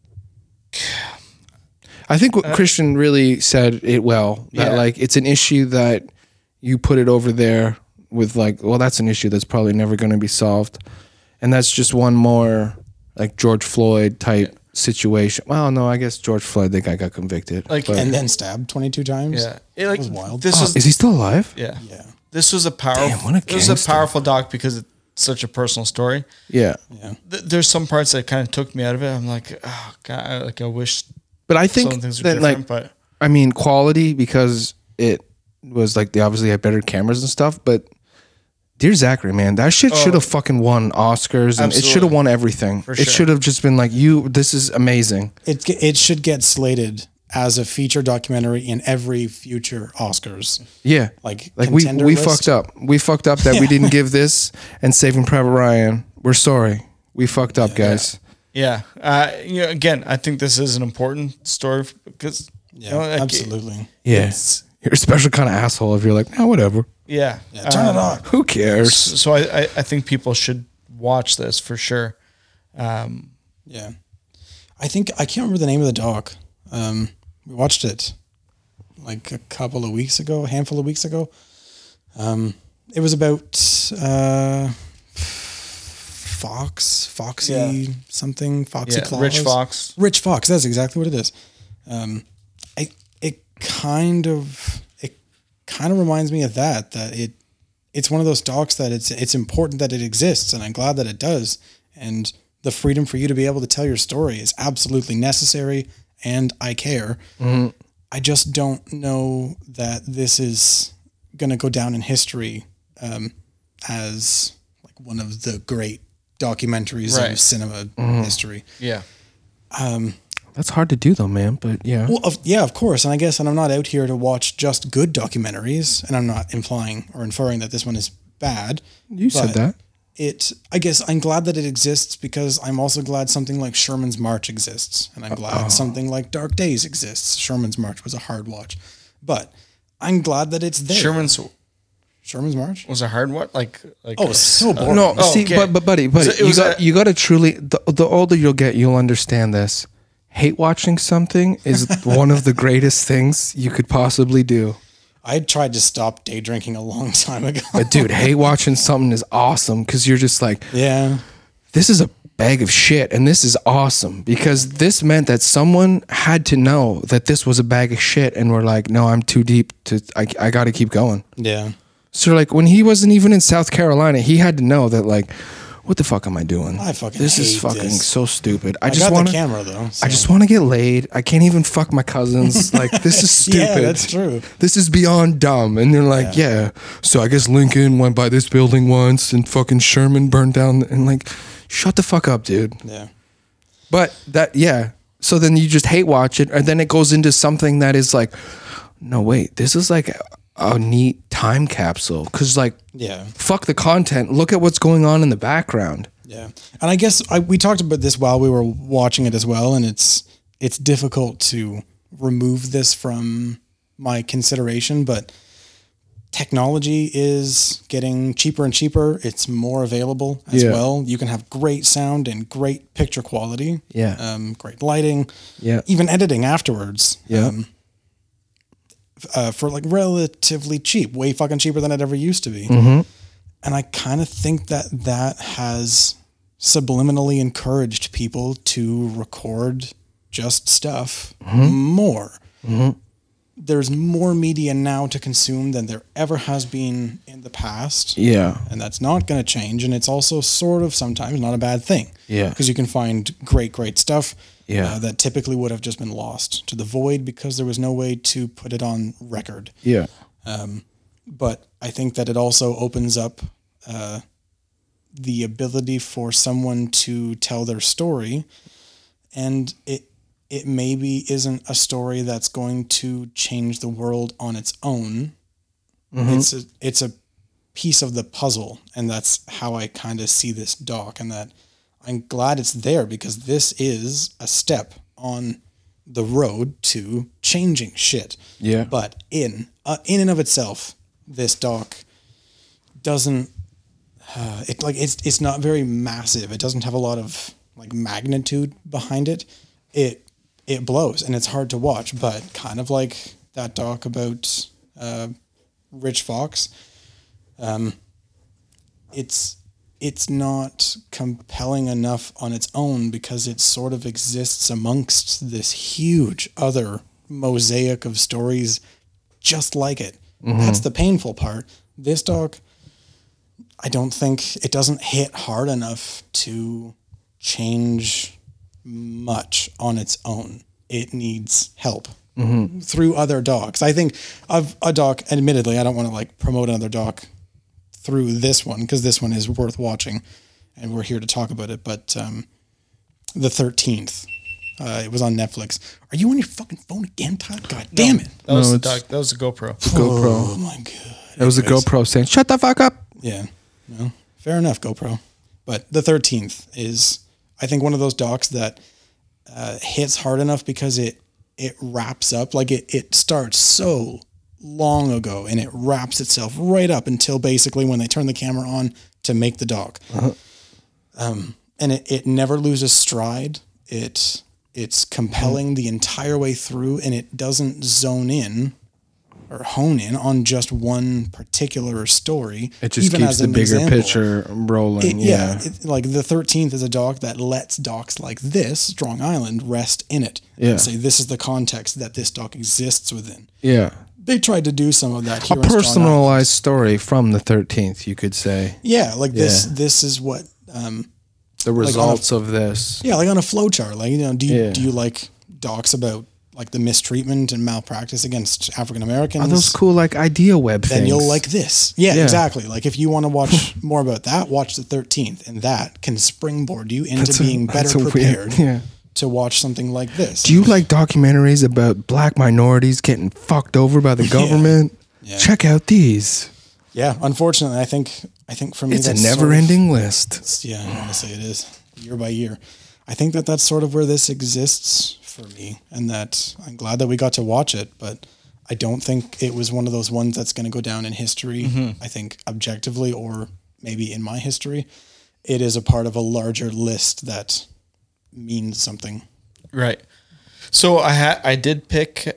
I think what Christian really said it well. That Yeah. like it's an issue that you put it over there with like, well, that's an issue that's probably never going to be solved, and that's just one more like George Floyd type situation. Well, no, I guess George Floyd, the guy got convicted. Like, but- And then stabbed 22 times. Yeah. It, like, was wild. This was is he still alive? yeah. Yeah. This was a powerful. Damn, what a it was a gangster. powerful doc because it's such a personal story. Yeah. Yeah. There's some parts that kind of took me out of it. I'm like, oh god, like I wish But I think some things were that different. like, But I mean, quality because it was like they obviously had better cameras and stuff, but. Dear Zachary, man, that shit should have fucking won Oscars and it Absolutely. should have won everything. For It sure. should have just been like, this is amazing. It should get slated as a feature documentary in every future Oscars. Yeah. Like we contender list. fucked up. We fucked up that we didn't give this and Saving Private Ryan. We're sorry. We fucked up, guys. yeah, you know, again, I think this is an important story because Yeah, absolutely. Yeah. It's- You're a special kind of asshole if you're like, no, whatever. Yeah, Yeah, turn it on. Who cares? So I think people should watch this for sure. Yeah. I think I can't remember the name of the doc. We watched it like a handful of weeks ago. It was about Foxy something, Foxy Yeah, Claus. Rich Fox. Rich Fox, that's exactly what it is. It kind of reminds me of that it's one of those docs that it's important that it exists, and I'm glad that it does. And the freedom for you to be able to tell your story is absolutely necessary, and I care. Mm-hmm. I just don't know that this is going to go down in history as like one of the great documentaries Right. of cinema Mm-hmm. history. Yeah, That's hard to do though, man. But yeah. Well, yeah, of course. And I guess, and I'm not out here to watch just good documentaries, and I'm not implying or inferring that this one is bad. You said but that. I guess I'm glad that it exists because I'm also glad something like Sherman's March exists. And I'm glad something like Dark Days exists. Sherman's March was a hard watch, but I'm glad that it's there. Sherman's March? was a hard one. Like Oh, it's so boring. No, Oh, see, okay. but buddy, So it was you got to truly. The older you'll get, you'll understand this. Hate watching something is one of the greatest things you could possibly do. I tried to stop day drinking a long time ago. But dude, hate watching something is awesome because you're just like, Yeah. this is a bag of shit and this is awesome because this meant that someone had to know that this was a bag of shit and we're like, no, I'm too deep I got to keep going. Yeah. So like when he wasn't even in South Carolina, he had to know that like, what the fuck am I doing? I fucking this is hate fucking this. so stupid. I I just got want the camera though. So. I just want to get laid. I can't even fuck my cousins. Like, this is stupid. Yeah, that's true. This is beyond dumb. And they're like, yeah. So I guess Lincoln went by this building once and fucking Sherman burned down. And like, shut the fuck up, dude. Yeah. But that, yeah. So then you just hate watch it. And then it goes into something that is like, no, wait, this is like a neat time capsule. Cause like, Yeah. fuck the content. Look at what's going on in the background. Yeah, and I guess we talked about this while we were watching it as well, and it's difficult to remove this from my consideration, but technology is getting cheaper and cheaper. It's more available as well. You can have great sound and great picture quality. Yeah. Great lighting. Yeah. Even editing afterwards. Yeah. For like relatively cheap, way fucking cheaper than it ever used to be. Mm-hmm. And I kind of think that has subliminally encouraged people to record just stuff more. Mm-hmm. There's more media now to consume than there ever has been in the past. Yeah. And that's not going to change. And it's also sort of sometimes not a bad thing. Yeah. Because you can find great stuff Yeah. that typically would have just been lost to the void because there was no way to put it on record. Yeah. But I think that it also opens up the ability for someone to tell their story, and it maybe isn't a story that's going to change the world on its own. Mm-hmm. It's a piece of the puzzle, and that's how I kind of see this doc, and that I'm glad it's there because this is a step on the road to changing shit. Yeah. But in and of itself, this doc doesn't. It's not very massive. It doesn't have a lot of like magnitude behind it. It blows and it's hard to watch, but kind of like that doc about Rich Fox. It's not compelling enough on its own because it sort of exists amongst this huge other mosaic of stories just like it. That's the painful part. This doc, I don't think it doesn't hit hard enough to change much on its own. It needs help through other docs. I think of a doc, admittedly, I don't want to like promote another doc through this one because this one is worth watching and we're here to talk about it. But the 13th, it was on Netflix. Are you on your fucking phone again, Todd? God damn it. That was No, the it's- GoPro. That was a GoPro. GoPro. Oh my God. That was a Anyways. GoPro saying, shut the fuck up. Yeah. No, fair enough, GoPro. But the 13th is, I think, one of those docs that hits hard enough because it wraps up. Like it starts so long ago and it wraps itself right up until basically when they turn the camera on to make the doc. And it never loses stride. It's compelling the entire way through, and it doesn't zone in or hone in on just one particular story. It just even keeps as the an bigger example. picture rolling. Like the 13th is a doc that lets docs like this, Strong Island, rest in it. Yeah. And say this is the context that this doc exists within. Yeah. They tried to do some of that here A in Strong Island. personalized story from the 13th, you could say. Yeah, like this. Yeah. This is what. The results of this. Yeah, like on a flowchart. Like do Yeah. you like docs about like the mistreatment and malpractice against African Americans? Are those cool, like, idea web Then things? you'll like this. Yeah, Yeah. exactly. Like if you want to watch more about that, watch the 13th, and that can springboard you into being better prepared Yeah. to watch something like this. Do you like documentaries about black minorities getting fucked over by the government? Yeah. Check out these. Yeah, unfortunately, I think for me It's a that's sort of- never-ending list. Yeah, honestly, it is year by year. I think that's sort of where this exists for me, and that I'm glad that we got to watch it. But I don't think it was one of those ones that's going to go down in history. I think objectively, or maybe in my history, it is a part of a larger list that means something. Right. So I did pick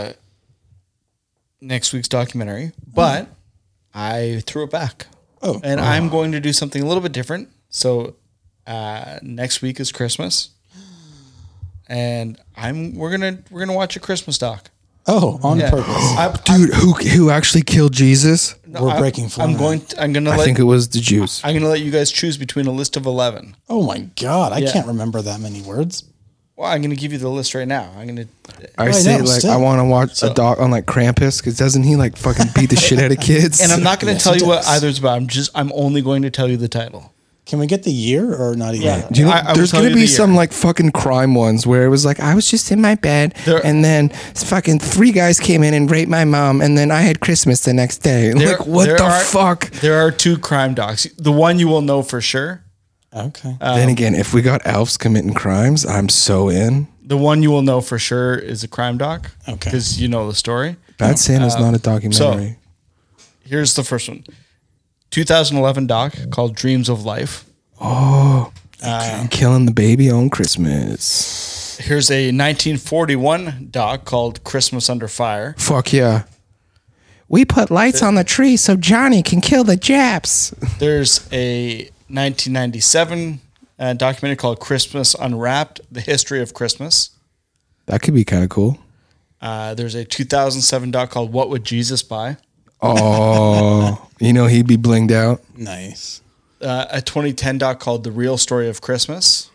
next week's documentary, but I threw it back. Oh. And I'm going to do something a little bit different. So next week is Christmas, and we're gonna watch a Christmas doc. Oh, on Yeah. purpose. Dude, who actually killed Jesus? We're breaking format. I'm gonna I let think it was the Jews. I'm gonna let you guys choose between a list of 11. Oh my God. I Yeah. can't remember that many words. Well, I'm gonna give you the list right now. I I say know, like still. I want to watch a doc on like Krampus because doesn't he like fucking beat the shit out of kids? And I'm not gonna Yes, tell it you what does. either's about. I'm only going to tell you the title. Can we get the year or not even? Yeah. Do you know, I will there's tell gonna you be the some year. like fucking crime ones where it was like I was just in my bed There- and then fucking 3 guys came in and raped my mom and then I had Christmas the next day. Like what there the are- fuck? There are 2 crime docs. The one you will know for sure. Okay. Then again, if we got elves committing crimes, I'm so in. The one you will know for sure is a crime doc. Okay. Because you know the story. Bad Santa's not a documentary. Here's the first one. 2011 doc called Dreams of Life. Killing the baby on Christmas. Here's a 1941 doc called Christmas Under Fire. Fuck yeah. We put lights on the tree so Johnny can kill the Japs. There's a 1997 documentary called Christmas Unwrapped, The History of Christmas. That could be kind of cool. There's a 2007 doc called What Would Jesus Buy? Oh, you know he'd be blinged out. Nice. A 2010 doc called The Real Story of Christmas.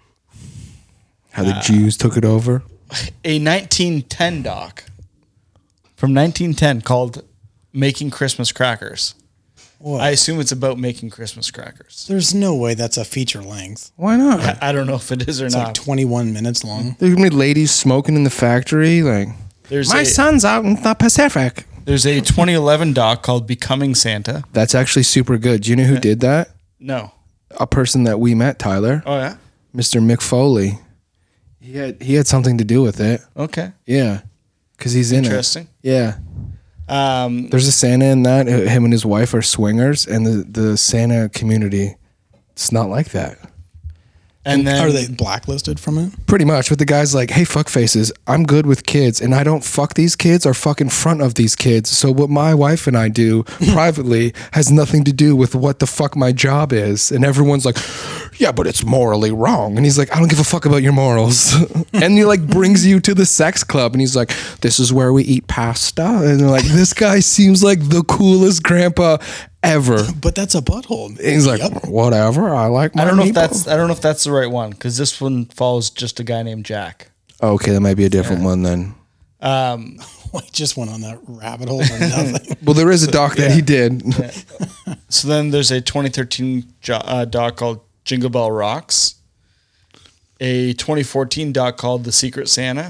How the Jews took it over. A 1910 doc from 1910 called Making Christmas Crackers. What? I assume it's about making Christmas crackers. There's no way that's a feature length. Why not? I don't know if it is or It's not. like 21 minutes long. There's gonna be ladies smoking in the factory. Like There's my a, son's out in the Pacific. There's a 2011 doc called Becoming Santa. That's actually super good. Do you know who did that? No. A person that we met, Tyler, Oh yeah. Mr. Mick Foley. He had something to do with it. Okay. Yeah, because he's in Interesting. it. Yeah. Um, There's a Santa in that. Him and his wife are swingers, and the Santa community, it's not like that. and then Are they blacklisted from it? Pretty much, with the guys like, hey, fuck faces, I'm good with kids, and I don't fuck these kids or fuck in front of these kids. So what my wife and I do privately has nothing to do with what the fuck my job is. And everyone's like, yeah, but it's morally wrong. And he's like, I don't give a fuck about your morals. And he like brings you to the sex club, and he's like, this is where we eat pasta. And they're like, this guy seems like the coolest grandpa ever. But that's a butthole. And he's like, Yep. whatever. I like my I don't know if meatball." that's the right one because this one follows just a guy named Jack. Okay, that might be a different one then. We just went on that rabbit hole for nothing. Well, there is a doc that he did. So then there's a 2013 doc called Jingle Bell Rocks, a 2014 doc called The Secret Santa,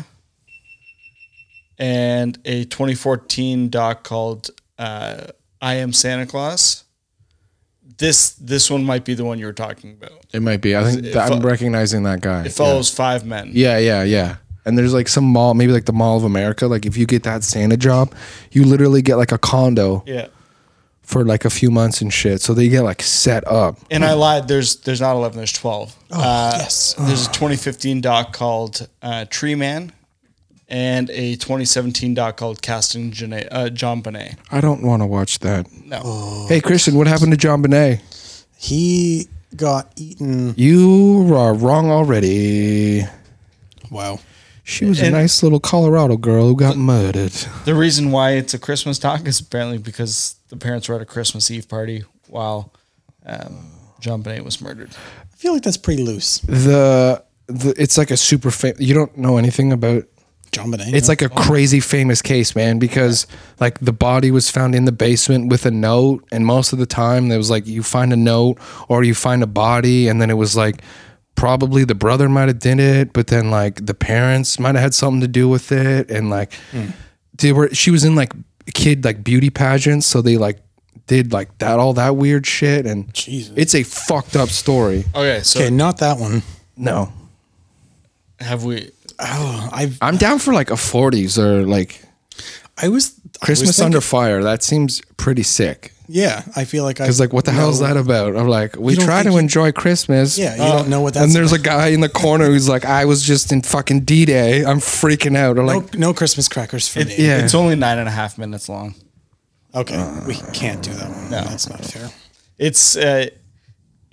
and a 2014 doc called I Am Santa Claus. This one might be the one you were talking about. It might be. I think I'm recognizing that guy. It follows 5 men. Yeah. And there's like some mall, maybe like the Mall of America. Like if you get that Santa job, you literally get like a condo Yeah. for like a few months and shit. So they get like set up. And I lied. There's not 11. There's 12. Yes. There's a 2015 doc called Tree Man, and a 2017 doc called Casting John Bonet. I don't want to watch that. No. Hey, Christian, what happened to John Bonet? He got eaten. You are wrong already. Wow. She was a And- nice little Colorado girl who got murdered. The reason why it's a Christmas doc is apparently because the parents were at a Christmas Eve party while John Bonet was murdered. I feel like that's pretty loose. The it's like a super you don't know anything about. John Bonet. It's like a crazy famous case, man, because like the body was found in the basement with a note, and most of the time there was like you find a note or you find a body, and then it was like probably the brother might have did it, but then like the parents might have had something to do with it, and like she was in like kid like beauty pageants, so they like did like that all that weird shit, and Jesus. it's a fucked up story. Okay, so Okay, not that one. No, have we? Oh, I'm down for like a 40s or like I was Christmas thinking- Under Fire. That seems pretty sick. Yeah, I feel like I Because like, what the hell is that about? I'm like, we You don't try think to you- enjoy Christmas. Yeah, you don't know what that's And there's a about. guy in the corner who's like, I was just in fucking D-Day. I'm freaking out. Or like, No Christmas crackers for me. yeah. It's only 9.5 minutes long. Okay, we can't do that one. No. That's not fair. It's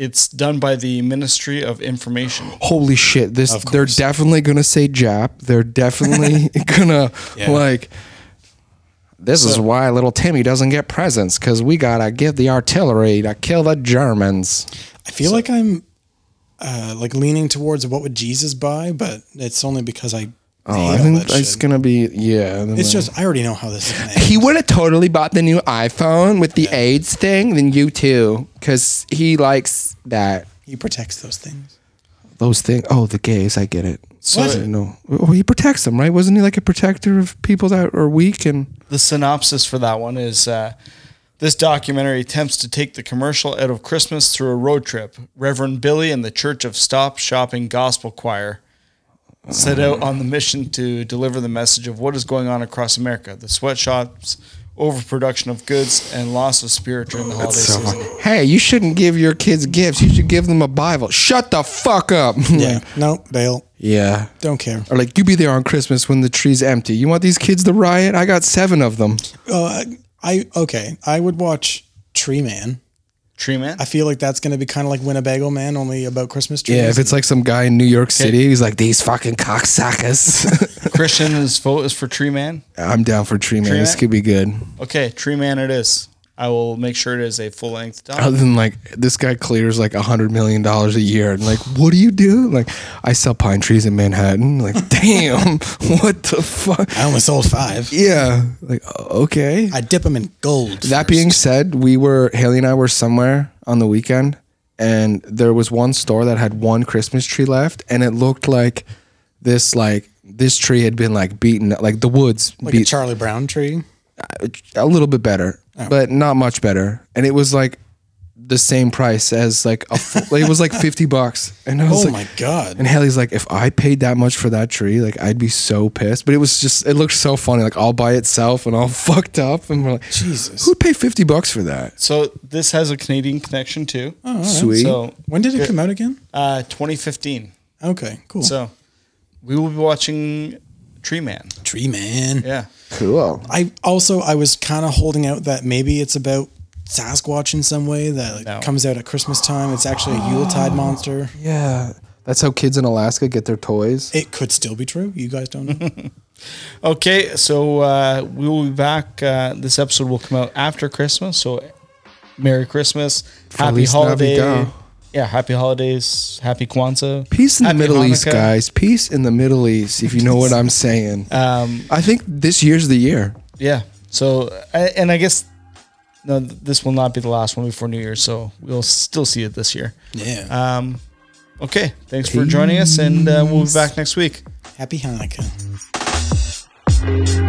It's done by the Ministry of Information. Holy shit! They're definitely gonna say Jap. They're definitely gonna like. This is why little Timmy doesn't get presents, because we gotta give the artillery to kill the Germans. I feel like I'm like leaning towards what would Jesus buy, but it's only because I think it's gonna be It's just I already know how this is gonna end. He would have totally bought the new iPhone with the AIDS thing. Then you too, because he likes that. He protects those things. Those things. Oh, the gays. I get it. So no. Oh, he protects them, right? Wasn't he like a protector of people that are weak? And the synopsis for that one is this documentary attempts to take the commercial out of Christmas through a road trip. Reverend Billy and the Church of Stop Shopping Gospel Choir set out on the mission to deliver the message of what is going on across America, the sweatshops, overproduction of goods, and loss of spirit during the holiday season. Hey, you shouldn't give your kids gifts. You should give them a Bible. Shut the fuck up. Yeah. No, bail. Yeah. Don't care. Or like, you be there on Christmas when the tree's empty. You want these kids to riot? I got 7 of them. I would watch Tree Man. Tree Man? I feel like that's going to be kind of like Winnebago Man, only about Christmas trees. Yeah, if it's like some guy in New York City, he's like, these fucking cocksuckers. Christian's vote is for Tree Man. I'm down for Tree Man. Tree This Man? could be good. Okay, Tree Man it is. I will make sure it is a full-length doc. Other than like, this guy clears like $100 million a year. And like, what do you do? Like, I sell pine trees in Manhattan. Like, damn, what the fuck? I only sold 5. Yeah. Like, okay. I dip them in gold. That being said, Haley and I were somewhere on the weekend, and there was one store that had one Christmas tree left, and it looked like this tree had been like beaten, like the woods. Like a Charlie Brown tree? A little bit better, but not much better. And it was like the same price as like it was like $50. And I was my God. And Haley's like, if I paid that much for that tree, like I'd be so pissed. But it looked so funny, like all by itself and all fucked up. And we're like, Jesus. who'd pay $50 for that? So this has a Canadian connection too. Oh, all right. Sweet. So When did it come out again? 2015. Okay, cool. So we will be watching Tree Man. Tree Man. Yeah. Cool. I was kind of holding out that maybe it's about Sasquatch in some way that comes out at Christmas time. It's actually a Yuletide monster. Yeah. That's how kids in Alaska get their toys. It could still be true. You guys don't know. Okay, so we will be back. This episode will come out after Christmas. So Merry Christmas. Happy Feliz holiday. Navidad. Yeah, happy holidays. Happy Kwanzaa. Peace in Happy the Middle East, Hanukkah. guys. Peace in the Middle East, if you know what I'm saying. I think this year's the year. Yeah. So, and I guess this will not be the last one before New Year's. So we'll still see it this year. Yeah. Okay. Thanks for joining us, and we'll be back next week. Happy Hanukkah.